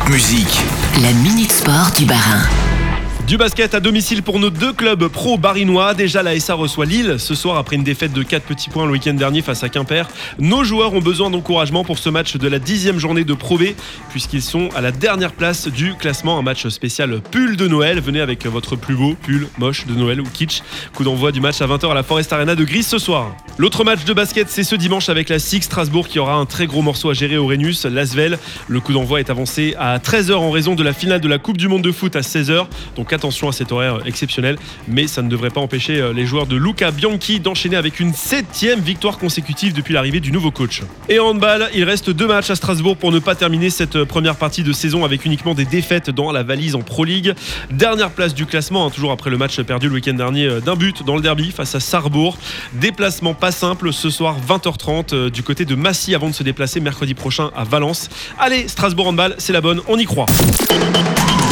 Top Musique. La Minute Sport du Bas-Rhin. Du basket à domicile pour nos deux clubs pro barinois. Déjà, la SA reçoit Lille ce soir après une défaite de 4 petits points le week-end dernier face à Quimper. Nos joueurs ont besoin d'encouragement pour ce match de la 10e journée de Pro B, puisqu'ils sont à la dernière place du classement. Un match spécial pull de Noël. Venez avec votre plus beau pull moche de Noël ou kitsch. Coup d'envoi du match à 20h à la Forest Arena de Grise ce soir. L'autre match de basket, c'est ce dimanche avec la SIG Strasbourg qui aura un très gros morceau à gérer au Rhenus, l'Asvel. Le coup d'envoi est avancé à 13h en raison de la finale de la Coupe du Monde de foot à 16h. Donc attention à cet horaire exceptionnel, mais ça ne devrait pas empêcher les joueurs de Luca Bianchi d'enchaîner avec une 7e victoire consécutive depuis l'arrivée du nouveau coach. Et en handball, il reste 2 matchs à Strasbourg pour ne pas terminer cette première partie de saison avec uniquement des défaites dans la valise en Pro League. Dernière place du classement, toujours après le match perdu le week-end dernier d'un but dans le derby face à Sarrebourg. Déplacement pas simple ce soir 20h30 du côté de Massy avant de se déplacer mercredi prochain à Valence. Allez, Strasbourg handball, c'est la bonne, on y croit.